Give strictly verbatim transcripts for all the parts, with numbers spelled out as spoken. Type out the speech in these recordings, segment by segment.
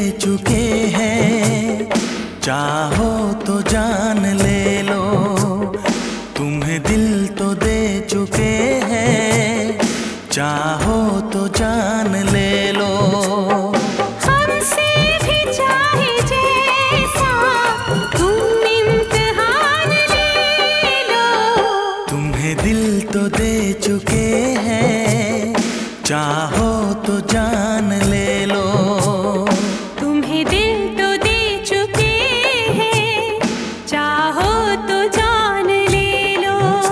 चुके हैं, चाहो तो जान ले लो। तुम्हें दिल तो दे चुके हैं, चाहो तो जान ले लो। हमसे भी चाहे जैसा तुम इम्तिहान ले लो। तुम्हें दिल तो दे चुके हैं, चाहो तो जान ले लो। तुम्हें दिल तो दे चुके हैं, चाहो तो जान ले लो।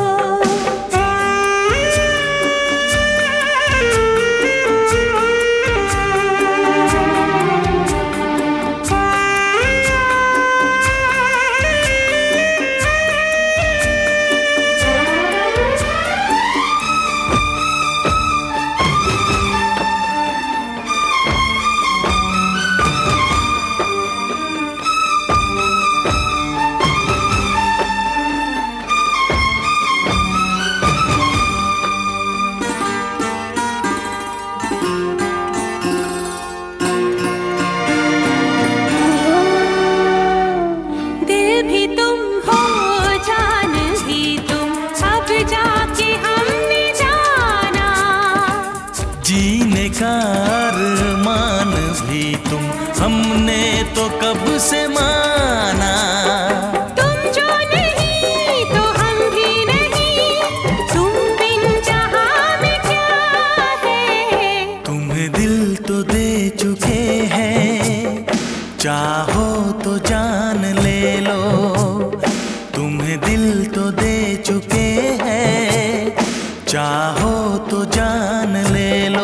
जीने का अरमान भी तुम, हमने तो कब से माना। तुम जो नहीं तो हम भी नहीं, तुम बिन जहां में क्या है। तुम्हें दिल तो दे चुके हैं, चाहो तो जान ले लो। तुम्हें दिल तो दे चुके हैं, चाहो तो जान ले लो।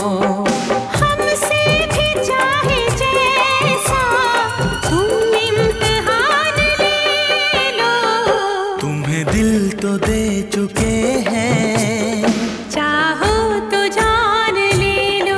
हमसे भी चाहे जैसा तुम इम्तिहान ले लो। तुम्हें दिल तो दे चुके हैं, चाहो तो जान ले लो।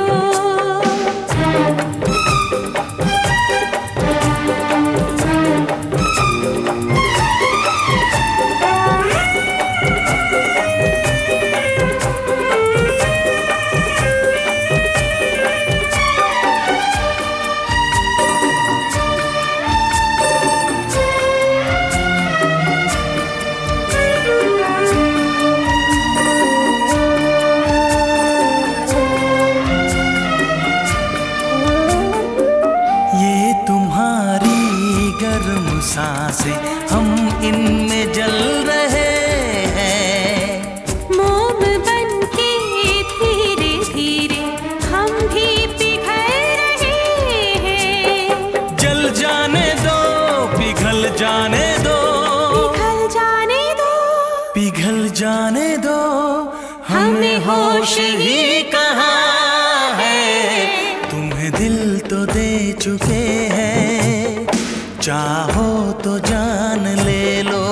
गर्म सांसें हम इनमें जल रहे हैं। मोम बन के धीरे धीरे हम भी पिघल रहे हैं। जल जाने दो, पिघल जाने दो, पिघल जाने दो, पिघल जाने दो। हमें होश ही कहाँ है। तुम्हें दिल तो दे चुके हैं, चाहो तो जान ले लो।